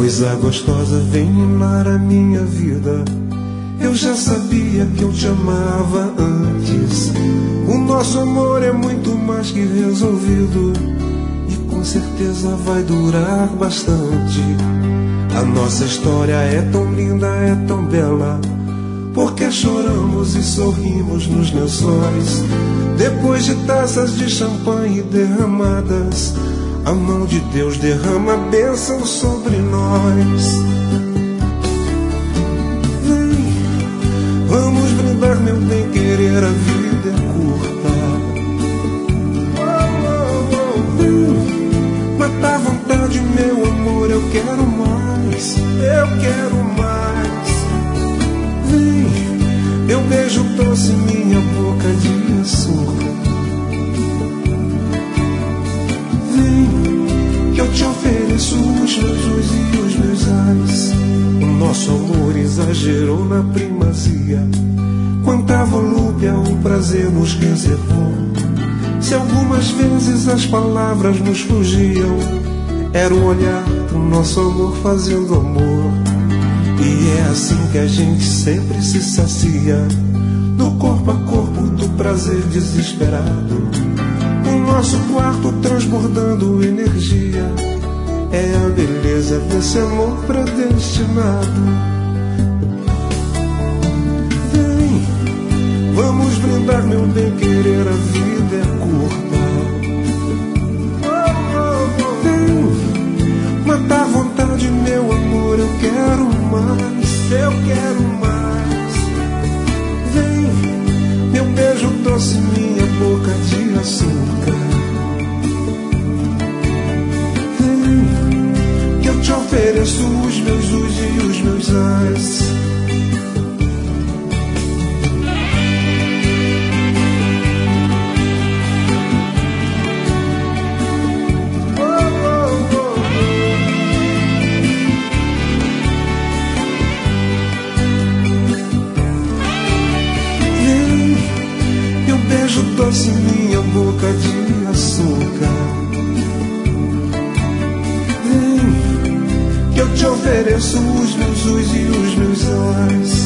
Coisa gostosa vem mimar a minha vida. Eu já sabia que eu te amava antes. O nosso amor é muito mais que resolvido e com certeza vai durar bastante. A nossa história é tão linda, é tão bela, porque choramos e sorrimos nos lençóis. Depois de taças de champanhe derramadas, a mão de Deus derrama bênção sobre nós. Vem, vamos brindar, meu bem querer, a vida é curta. Vem, mata a vontade, meu amor, eu quero mais, eu quero mais. Vem, meu beijo doce, minha boca de açúcar. Que eu te ofereço os meus olhos e os meus ais. O nosso amor exagerou na primazia. Quanta volúpia o prazer nos reservou. Se algumas vezes as palavras nos fugiam, era o olhar do nosso amor fazendo amor. E é assim que a gente sempre se sacia, no corpo a corpo do prazer desesperado. O nosso quarto transbordando energia, é a beleza desse amor predestinado. Vem, vamos brindar, meu bem querer, a vida é curta. Vem, mata a vontade, meu amor, eu quero mais, eu quero mais. Vem, meu beijo doce, minha boca de açúcar. Vem, que eu te ofereço os meus us e os meus ais. Doce, minha boca de açúcar. Vem, que eu te ofereço os meus us e os meus ais.